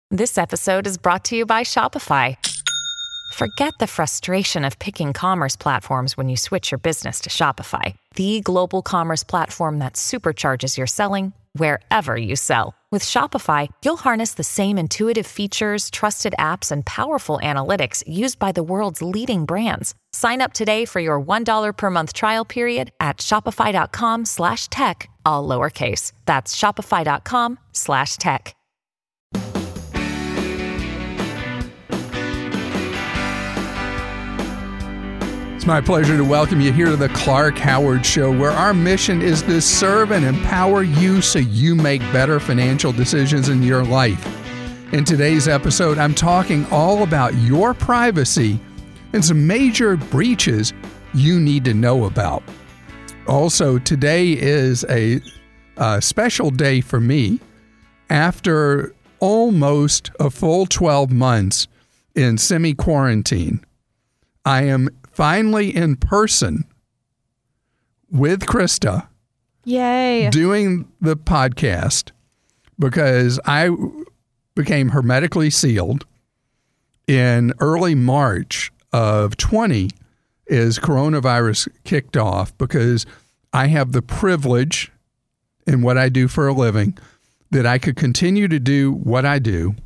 This episode is brought to you by Shopify. Forget the frustration of picking commerce platforms when you switch your business to Shopify, the global commerce platform that supercharges your selling wherever you sell. With Shopify, you'll harness the same intuitive features, trusted apps, and powerful analytics used by the world's leading brands. Sign up today for your $1 per month trial period at shopify.com/tech, all lowercase. That's shopify.com/tech. It's my pleasure to welcome you here to the Clark Howard Show, where our mission is to serve and empower you so you make better financial decisions in your life. In today's episode, I'm talking all about your privacy and some major breaches you need to know about. Also, today is a special day for me. After almost a full 12 months in semi-quarantine, I am finally in person with Krista. Yay. Doing the podcast, because I became hermetically sealed in early March of 20 as coronavirus kicked off, because I have the privilege in what I do for a living that I could continue to do what I do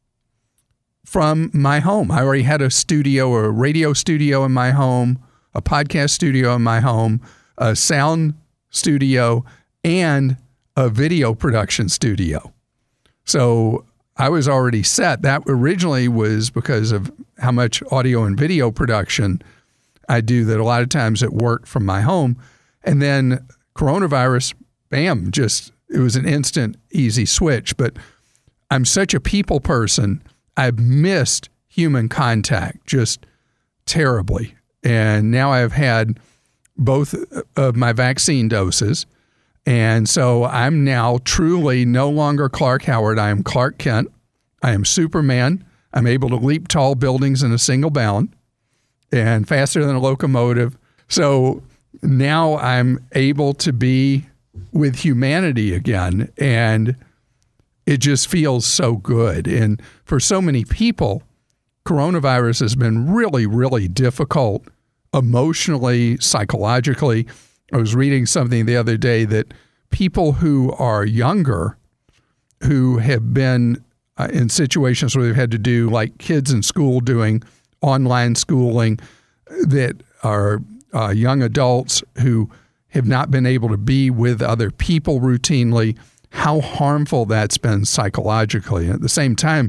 from my home. I already had a studio, a radio studio in my home, a podcast studio in my home, a sound studio, and a video production studio. So I was already set. That originally was because of how much audio and video production I do, that a lot of times it worked from my home. And then coronavirus, bam, it was an instant, easy switch. But I'm such a people person. I've missed human contact just terribly. And now I've had both of my vaccine doses. And so I'm now truly no longer Clark Howard. I am Clark Kent. I am Superman. I'm able to leap tall buildings in a single bound and faster than a locomotive. So now I'm able to be with humanity again. And it just feels so good. And for so many people, coronavirus has been really, really difficult emotionally, psychologically. I was reading something the other day that people who are younger, who have been in situations where they've had to do, like kids in school doing online schooling, that are young adults who have not been able to be with other people routinely, how harmful that's been psychologically. At the same time,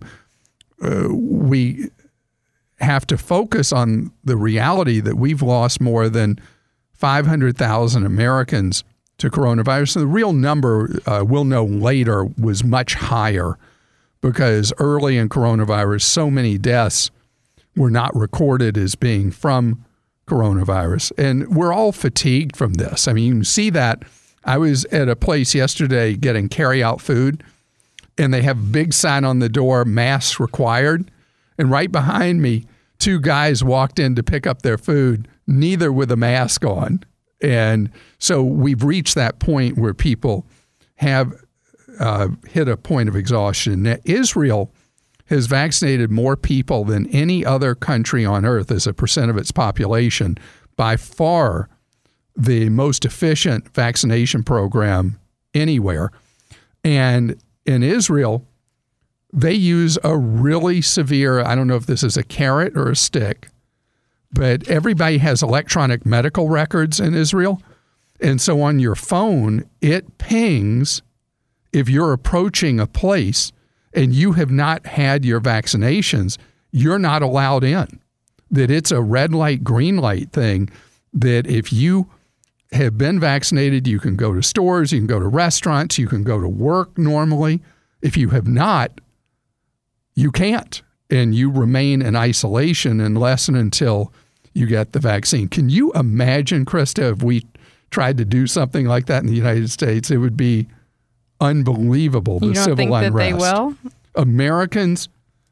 we have to focus on the reality that we've lost more than 500,000 Americans to coronavirus. And the real number, we'll know later, was much higher, because early in coronavirus, so many deaths were not recorded as being from coronavirus. And we're all fatigued from this. I mean, you can see that. I was at a place yesterday getting carry-out food, and they have a big sign on the door, masks required. And right behind me, two guys walked in to pick up their food, neither with a mask on. And so we've reached that point where people have hit a point of exhaustion. Now, Israel has vaccinated more people than any other country on earth as a percent of its population. By far, the most efficient vaccination program anywhere. And in Israel, they use a really severe, I don't know if this is a carrot or a stick, but everybody has electronic medical records in Israel. And so on your phone, it pings if you're approaching a place and you have not had your vaccinations, you're not allowed in. That it's a red light, green light thing, that if you have been vaccinated, you can go to stores, you can go to restaurants, you can go to work normally. If you have not, you can't. And you remain in isolation unless and until you get the vaccine. Can you imagine, Krista, if we tried to do something like that in the United States? It would be unbelievable, the civil unrest. You don't think that they will? Americans,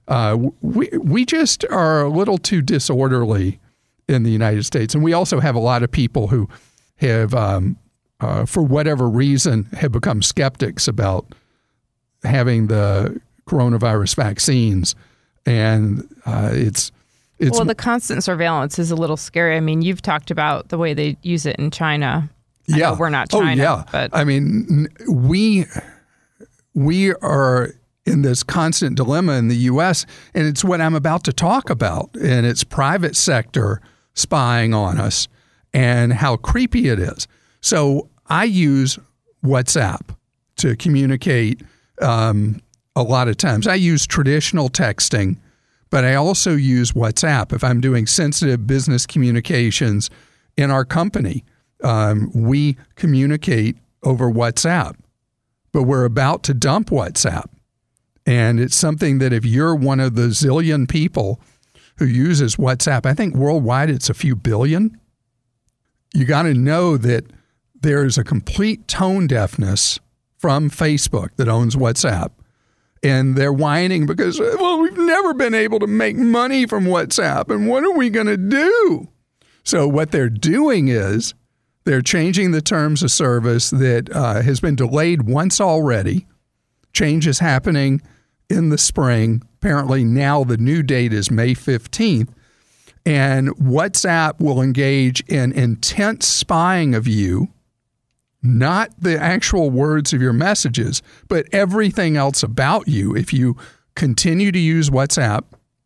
we just are a little too disorderly in the United States. And we also have a lot of people who have, for whatever reason, have become skeptics about having the coronavirus vaccines. And it's well, the constant surveillance is a little scary. I mean, you've talked about the way they use it in China. I know we're not China. But I mean, we are in this constant dilemma in the U.S., and it's what I'm about to talk about, and it's private sector spying on us and how creepy it is. So I use WhatsApp to communicate a lot of times. I use traditional texting, but I also use WhatsApp if I'm doing sensitive business communications in our company. We communicate over WhatsApp, but we're about to dump WhatsApp. And it's something that if you're one of the zillion people who uses WhatsApp, I think worldwide it's a few billion, you got to know that there's a complete tone deafness from Facebook that owns WhatsApp. And they're whining because, well, we've never been able to make money from WhatsApp. And what are we going to do? So what they're doing is they're changing the terms of service that has been delayed once already. Change is happening in the spring. Apparently now the new date is May 15th. And WhatsApp will engage in intense spying of you, not the actual words of your messages, but everything else about you. If you continue to use WhatsApp,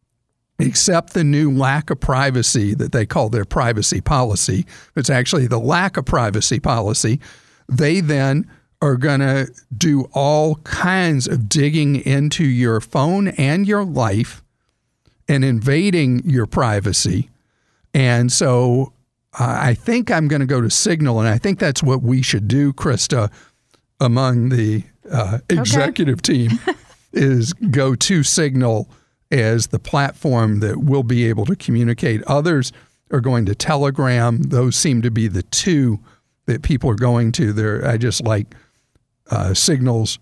except the new lack of privacy that they call their privacy policy, it's actually the lack of privacy policy, they then are going to do all kinds of digging into your phone and your life and invading your privacy. And so I think I'm going to go to Signal, and I think that's what we should do, Krista, among the executive team, is go to Signal as the platform that we'll be able to communicate. Others are going to Telegram. Those seem to be the two that people are going to. I just like Signal's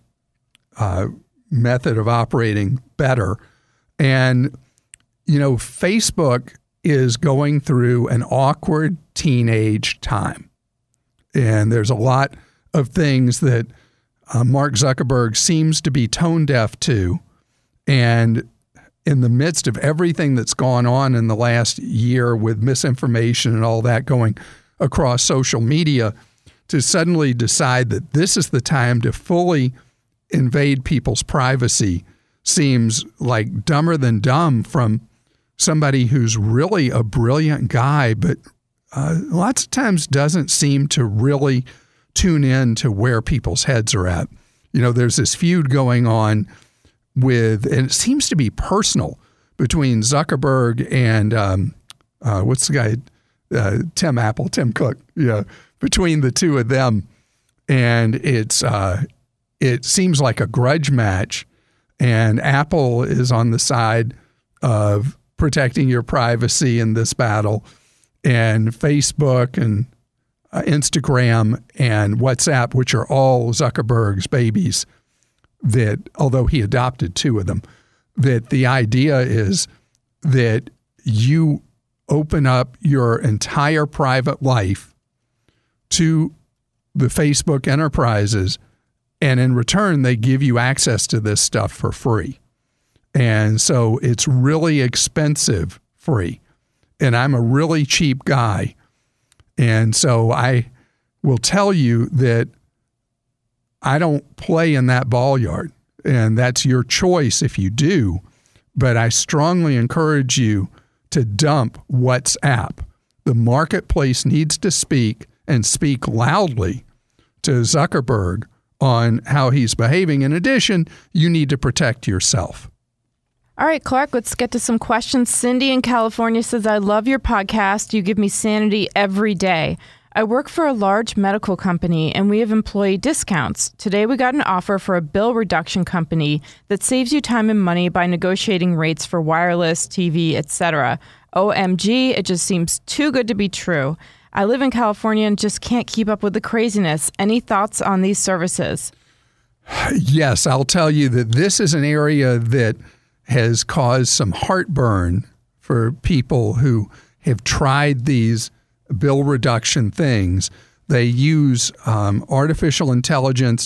method of operating better. And, you know, Facebook is going through an awkward teenage time. And there's a lot of things that Mark Zuckerberg seems to be tone deaf to. And in the midst of everything that's gone on in the last year with misinformation and all that going across social media, to suddenly decide that this is the time to fully invade people's privacy seems like dumber than dumb from somebody who's really a brilliant guy, but lots of times doesn't seem to really tune in to where people's heads are at. You know, there's this feud going on and it seems to be personal between Zuckerberg and what's the guy, Tim Cook, between the two of them. And it seems like a grudge match, and Apple is on the side of protecting your privacy in this battle, and Facebook and Instagram and WhatsApp, which are all Zuckerberg's babies, that although he adopted two of them, that the idea is that you open up your entire private life to the Facebook enterprises, and in return, they give you access to this stuff for free. And so it's really expensive free. And I'm a really cheap guy. And so I will tell you that I don't play in that ball yard. And that's your choice if you do. But I strongly encourage you to dump WhatsApp. The marketplace needs to speak, and speak loudly, to Zuckerberg on how he's behaving. In addition, you need to protect yourself. All right, Clark, let's get to some questions. Cindy in California says, I love your podcast. You give me sanity every day. I work for a large medical company, and we have employee discounts. Today, we got an offer for a bill reduction company that saves you time and money by negotiating rates for wireless, TV, etc. OMG, it just seems too good to be true. I live in California and just can't keep up with the craziness. Any thoughts on these services? Yes, I'll tell you that this is an area that has caused some heartburn for people who have tried these bill reduction things. They use artificial intelligence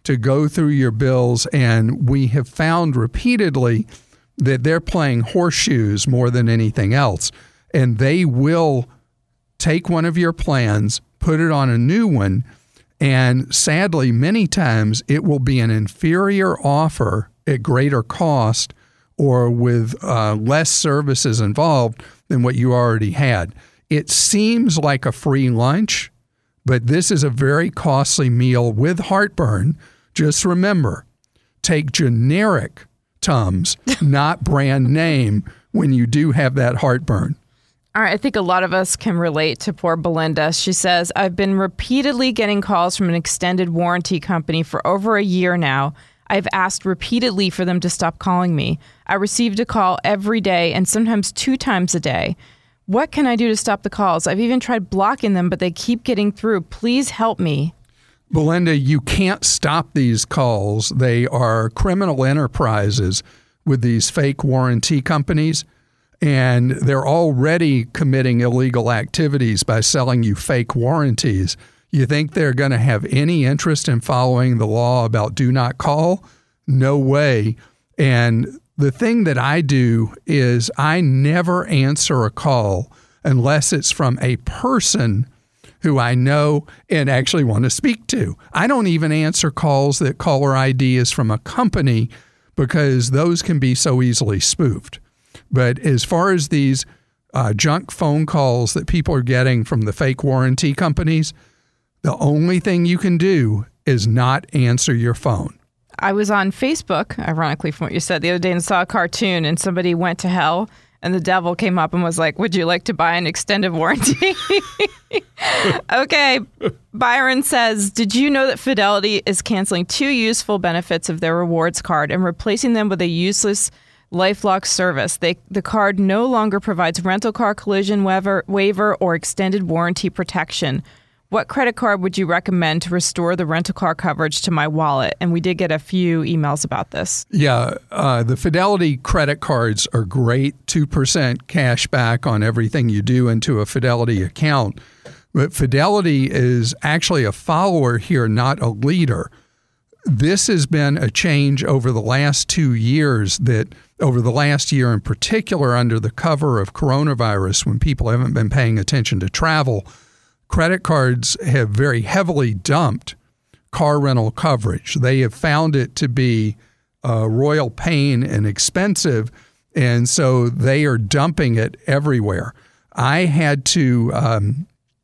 to go through your bills, and we have found repeatedly that they're playing horseshoes more than anything else. And they will take one of your plans, put it on a new one, and sadly, many times it will be an inferior offer at greater cost or with less services involved than what you already had. It seems like a free lunch, but this is a very costly meal with heartburn. Just remember, take generic Tums, not brand name, when you do have that heartburn. All right, I think a lot of us can relate to poor Belinda. She says, I've been repeatedly getting calls from an extended warranty company for over a year now. I've asked repeatedly for them to stop calling me. I received a call every day and sometimes 2 times a day. What can I do to stop the calls? I've even tried blocking them, but they keep getting through. Please help me. Belinda, you can't stop these calls. They are criminal enterprises with these fake warranty companies, and they're already committing illegal activities by selling you fake warranties. You think they're going to have any interest in following the law about do not call? No way. And the thing that I do is I never answer a call unless it's from a person who I know and actually want to speak to. I don't even answer calls that caller ID is from a company because those can be so easily spoofed. But as far as these junk phone calls that people are getting from the fake warranty companies, the only thing you can do is not answer your phone. I was on Facebook, ironically from what you said the other day, and saw a cartoon, and somebody went to hell, and the devil came up and was like, would you like to buy an extended warranty? Okay. Byron says, did you know that Fidelity is canceling 2 useful benefits of their rewards card and replacing them with a useless LifeLock service? The card no longer provides rental car collision waiver or extended warranty protection. What credit card would you recommend to restore the rental car coverage to my wallet? And we did get a few emails about this. Yeah, the Fidelity credit cards are great, 2% cash back on everything you do into a Fidelity account. But Fidelity is actually a follower here, not a leader. This has been a change over the last 2 years that over the last year in particular, under the cover of coronavirus, when people haven't been paying attention to travel, credit cards have very heavily dumped car rental coverage. They have found it to be a royal pain and expensive, and so they are dumping it everywhere. I had to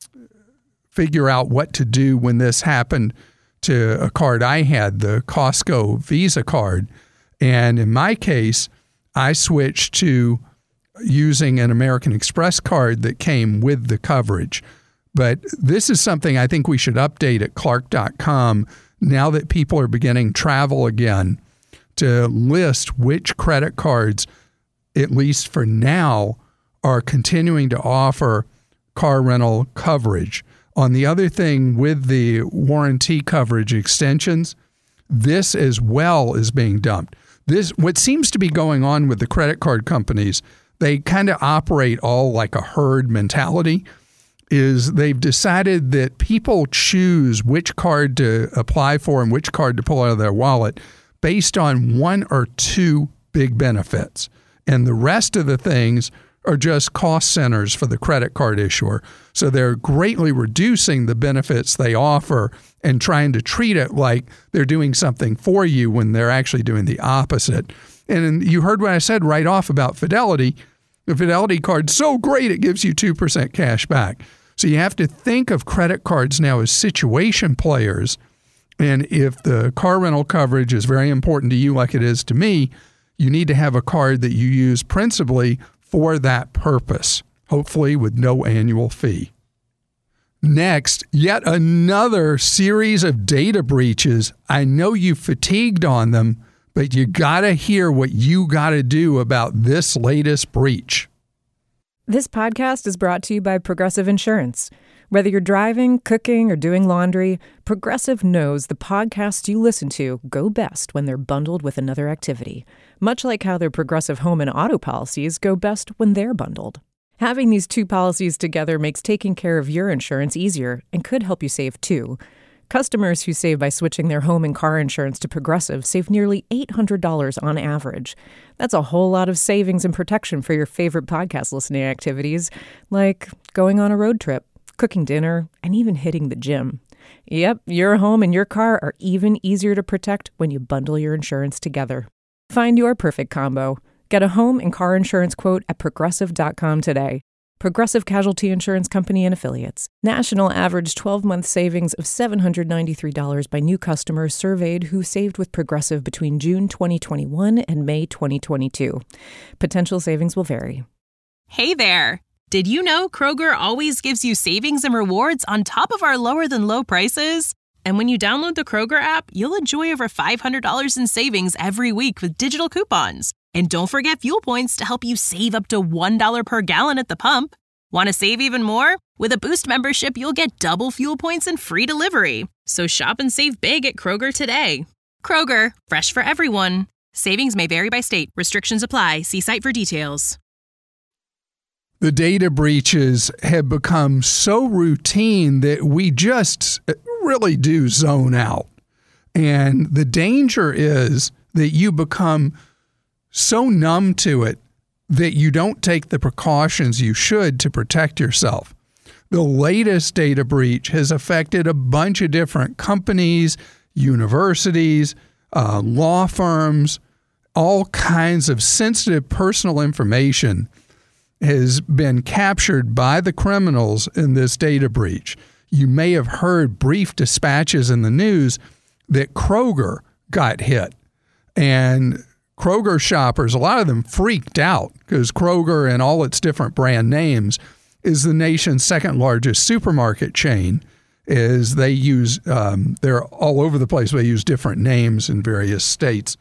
figure out what to do when this happened to a card I had, the Costco Visa card. And in my case, I switched to using an American Express card that came with the coverage. But this is something I think we should update at Clark.com now that people are beginning travel again, to list which credit cards, at least for now, are continuing to offer car rental coverage. On the other thing with the warranty coverage extensions, this as well is being dumped. What seems to be going on with the credit card companies, they kind of operate all like a herd mentality, is they've decided that people choose which card to apply for and which card to pull out of their wallet based on 1 or 2 big benefits. And the rest of the things are just cost centers for the credit card issuer. So they're greatly reducing the benefits they offer and trying to treat it like they're doing something for you when they're actually doing the opposite. And you heard what I said right off about Fidelity. The Fidelity card's so great it gives you 2% cash back. So you have to think of credit cards now as situation players. And if the car rental coverage is very important to you like it is to me, you need to have a card that you use principally for that purpose, hopefully with no annual fee. Next, yet another series of data breaches. I know you fatigued on them, but you got to hear what you got to do about this latest breach. This podcast is brought to you by Progressive Insurance. Whether you're driving, cooking, or doing laundry, Progressive knows the podcasts you listen to go best when they're bundled with another activity, much like how their Progressive home and auto policies go best when they're bundled. Having these 2 policies together makes taking care of your insurance easier and could help you save too. Customers who save by switching their home and car insurance to Progressive save nearly $800 on average. That's a whole lot of savings and protection for your favorite podcast listening activities, like going on a road trip, cooking dinner, and even hitting the gym. Yep, your home and your car are even easier to protect when you bundle your insurance together. Find your perfect combo. Get a home and car insurance quote at Progressive.com today. Progressive Casualty Insurance Company and Affiliates. National average 12-month savings of $793 by new customers surveyed who saved with Progressive between June 2021 and May 2022. Potential savings will vary. Hey there! Did you know Kroger always gives you savings and rewards on top of our lower-than-low prices? And when you download the Kroger app, you'll enjoy over $500 in savings every week with digital coupons. And don't forget fuel points to help you save up to $1 per gallon at the pump. Want to save even more? With a Boost membership, you'll get double fuel points and free delivery. So shop and save big at Kroger today. Kroger, fresh for everyone. Savings may vary by state. Restrictions apply. See site for details. The data breaches have become so routine that we just really do zone out. And the danger is that you become so numb to it that you don't take the precautions you should to protect yourself. The latest data breach has affected a bunch of different companies, universities, law firms. All kinds of sensitive personal information has been captured by the criminals in this data breach. You may have heard brief dispatches in the news that Kroger got hit. And Kroger shoppers, a lot of them freaked out because Kroger and all its different brand names is the nation's second largest supermarket chain. Is they use, they're all over the place. They use different names in various states.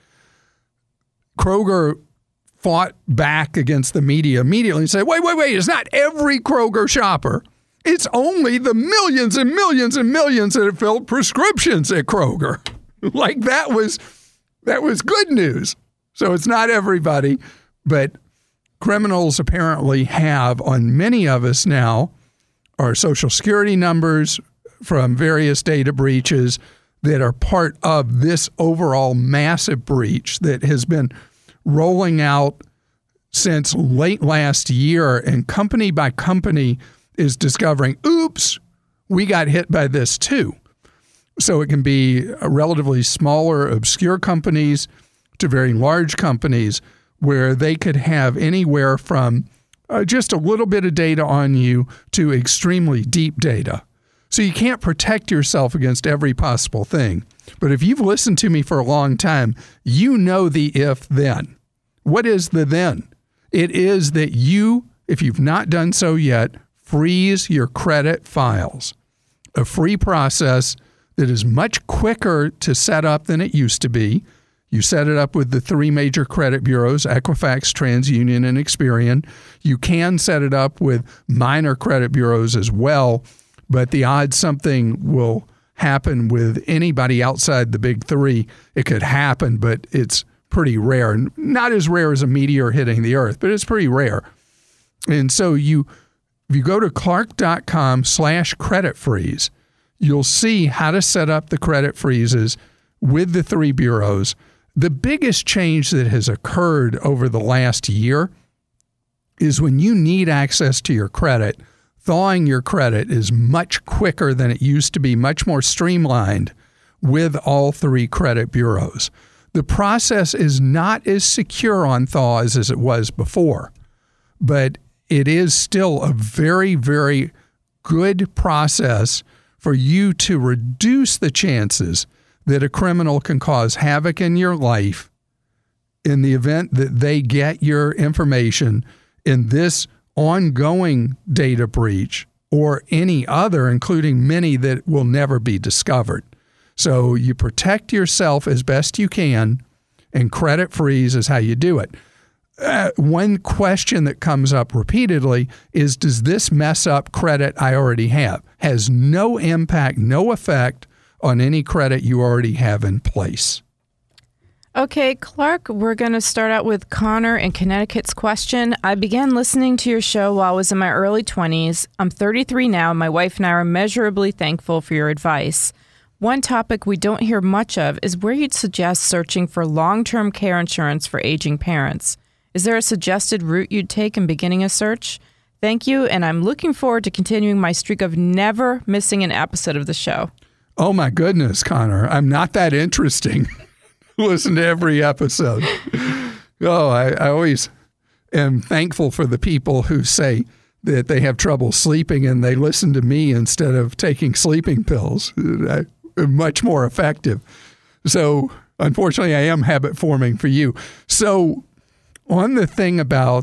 Kroger fought back against the media immediately and said, wait, it's not every Kroger shopper. It's only the millions and millions and millions that have filled prescriptions at Kroger. Like that was good news. So it's not everybody, but criminals apparently have on many of us now our Social Security numbers from various data breaches that are part of this overall massive breach that has been rolling out since late last year, and company by company is discovering, oops, we got hit by this too. So it can be relatively smaller, obscure companies to very large companies where they could have anywhere from just a little bit of data on you to extremely deep data. So you can't protect yourself against every possible thing. But if you've listened to me for a long time, you know the if-then. What is the then? It is that you, if you've not done so yet, freeze your credit files. A free process that is much quicker to set up than it used to be. You set it up with the three major credit bureaus, Equifax, TransUnion, and Experian. You can set it up with minor credit bureaus as well, but the odds something will happen with anybody outside the big three, it could happen, but it's pretty rare. Not as rare as a meteor hitting the earth, but it's pretty rare. And so if you go to clark.com/credit freeze, you'll see how to set up the credit freezes with the three bureaus. The biggest change that has occurred over the last year is when you need access to your credit, thawing your credit is much quicker than it used to be, much more streamlined with all three credit bureaus. The process is not as secure on thaws as it was before, but it is still a very, very good process for you to reduce the chances that a criminal can cause havoc in your life in the event that they get your information in this ongoing data breach or any other, including many that will never be discovered. So you protect yourself as best you can, and credit freeze is how you do it. One question that comes up repeatedly is, does this mess up credit I already have? Has no impact, no effect on any credit you already have in place. Okay, Clark, we're going to start out with Connor in Connecticut's question. I began listening to your show while I was in my early 20s. I'm 33 now, and my wife and I are immeasurably thankful for your advice. One topic we don't hear much of is where you'd suggest searching for long-term care insurance for aging parents. Is there a suggested route you'd take in beginning a search? Thank you, and I'm looking forward to continuing my streak of never missing an episode of the show. Oh my goodness, Connor, I'm not that interesting. Listen to every episode. Oh, I always am thankful for the people who say that they have trouble sleeping and they listen to me instead of taking sleeping pills. Much more effective. So unfortunately, I am habit forming for you. So on the thing about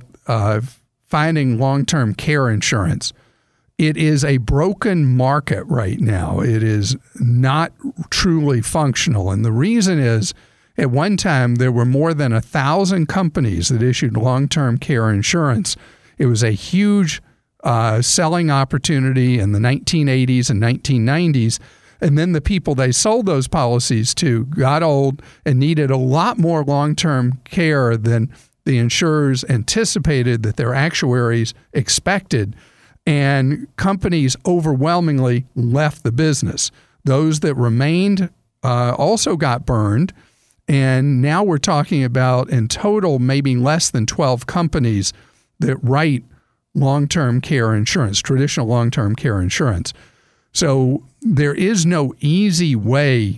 finding long-term care insurance, it is a broken market right now. It is not truly functional. And the reason is, at one time, there were more than 1,000 companies that issued long-term care insurance. It was a huge selling opportunity in the 1980s and 1990s. And then the people they sold those policies to got old and needed a lot more long-term care than the insurers anticipated, that their actuaries expected. And companies overwhelmingly left the business. Those that remained also got burned. And now we're talking about, in total, maybe less than 12 companies that write long-term care insurance, traditional long-term care insurance. So there is no easy way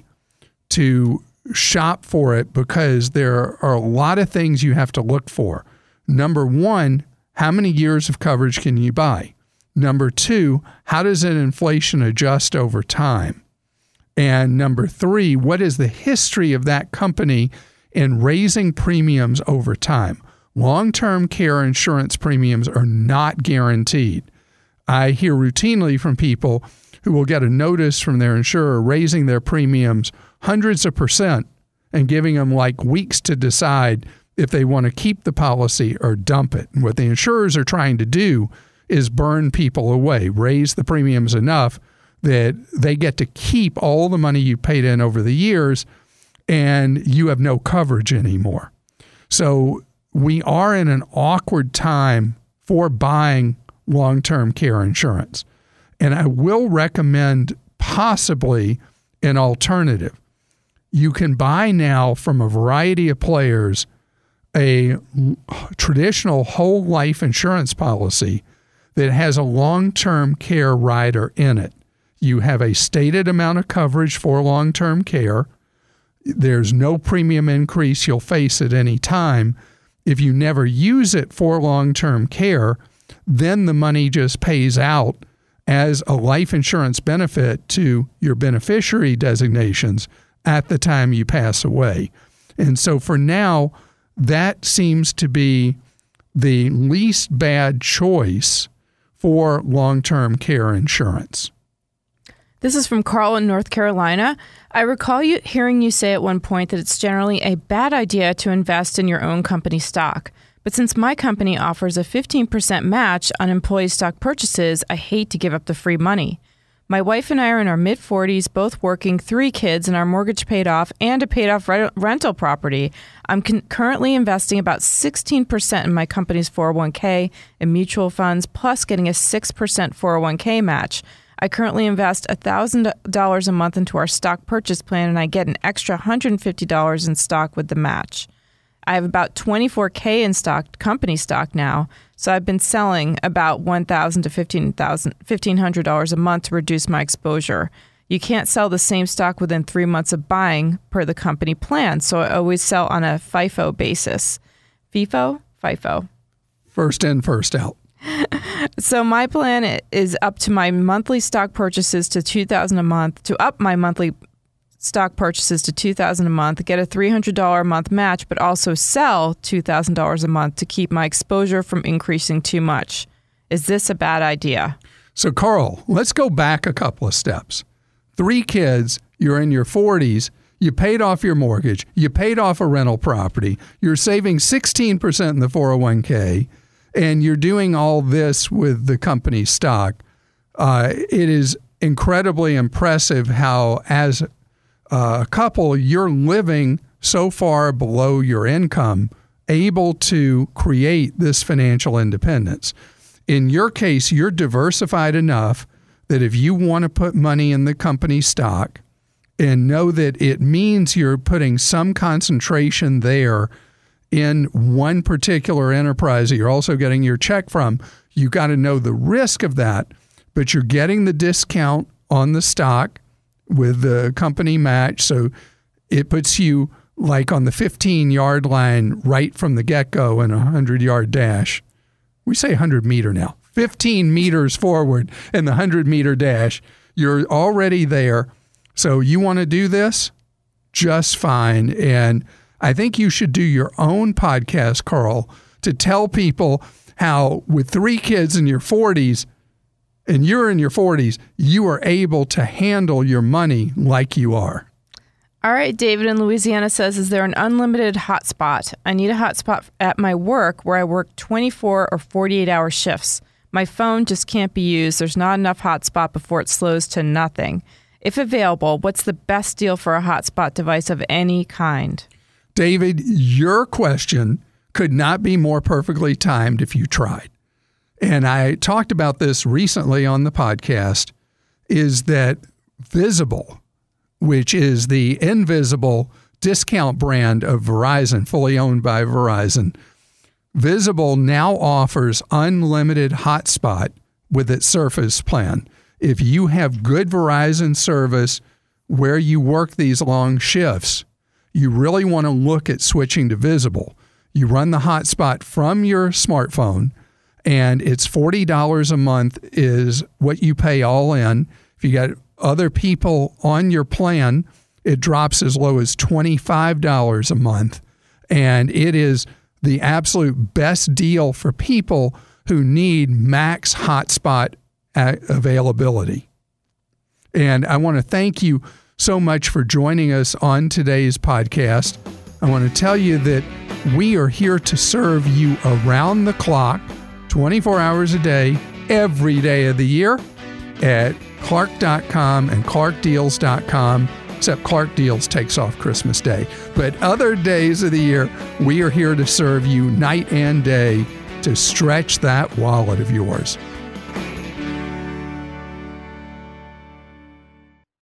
to shop for it because there are a lot of things you have to look for. Number one, how many years of coverage can you buy? Number two, how does an inflation adjust over time? And number three, what is the history of that company in raising premiums over time? Long-term care insurance premiums are not guaranteed. I hear routinely from people who will get a notice from their insurer raising their premiums hundreds of % and giving them like weeks to decide if they want to keep the policy or dump it. And what the insurers are trying to do is burn people away, raise the premiums enough that they get to keep all the money you paid in over the years and you have no coverage anymore. So we are in an awkward time for buying long-term care insurance. And I will recommend possibly an alternative. You can buy now from a variety of players a traditional whole life insurance policy that has a long-term care rider in it. You have a stated amount of coverage for long-term care. There's no premium increase you'll face at any time. If you never use it for long-term care, then the money just pays out as a life insurance benefit to your beneficiary designations at the time you pass away. And so for now, that seems to be the least bad choice for long-term care insurance. This is from Carl in North Carolina. I recall hearing you say at one point that it's generally a bad idea to invest in your own company stock. But since my company offers a 15% match on employee stock purchases, I hate to give up the free money. My wife and I are in our mid-40s, both working, 3 kids, and our mortgage paid off, and a paid-off rental property. I'm currently investing about 16% in my company's 401k and mutual funds, plus getting a 6% 401k match. I currently invest $1,000 a month into our stock purchase plan, and I get an extra $150 in stock with the match. I have about $24K in stock, company stock now, so I've been selling about $1,000 to $1,500 a month to reduce my exposure. You can't sell the same stock within 3 months of buying per the company plan, so I always sell on a FIFO basis. FIFO? FIFO. First in, first out. So my plan is up to my monthly stock purchases to $2,000 a month, to up my monthly stock purchases to $2,000 a month, get a $300 a month match, but also sell $2,000 a month to keep my exposure from increasing too much. Is this a bad idea? So, Carl, let's go back a couple of steps. 3 kids, you're in your 40s, you paid off your mortgage, you paid off a rental property, you're saving 16% in the 401k, and you're doing all this with the company stock. It is incredibly impressive how, as a couple, you're living so far below your income, able to create this financial independence. In your case, you're diversified enough that if you want to put money in the company stock and know that it means you're putting some concentration there in one particular enterprise that you're also getting your check from. You got to know the risk of that, but you're getting the discount on the stock with the company match. So it puts you like on the 15-yard line right from the get-go in a 100-yard dash. We say 100-meter now. 15 meters forward in the 100-meter dash. You're already there. So you want to do this? Just fine. And I think you should do your own podcast, Carl, to tell people how with 3 kids in your 40s, and you're in your 40s, you are able to handle your money like you are. All right, David in Louisiana says, is there an unlimited hotspot? I need a hotspot at my work where I work 24 or 48-hour shifts. My phone just can't be used. There's not enough hotspot before it slows to nothing. If available, what's the best deal for a hotspot device of any kind? David, your question could not be more perfectly timed if you tried. And I talked about this recently on the podcast, is that Visible, which is the invisible discount brand of Verizon, fully owned by Verizon, Visible now offers unlimited hotspot with its Surface plan. If you have good Verizon service where you work these long shifts, you really want to look at switching to Visible. You run the hotspot from your smartphone, and it's $40 a month is what you pay all in. If you got other people on your plan, it drops as low as $25 a month. And it is the absolute best deal for people who need max hotspot availability. And I want to thank you so much for joining us on today's podcast. I want to tell you that we are here to serve you around the clock, 24 hours a day, every day of the year at Clark.com and ClarkDeals.com, except Clark Deals takes off Christmas Day. But other days of the year, we are here to serve you night and day to stretch that wallet of yours.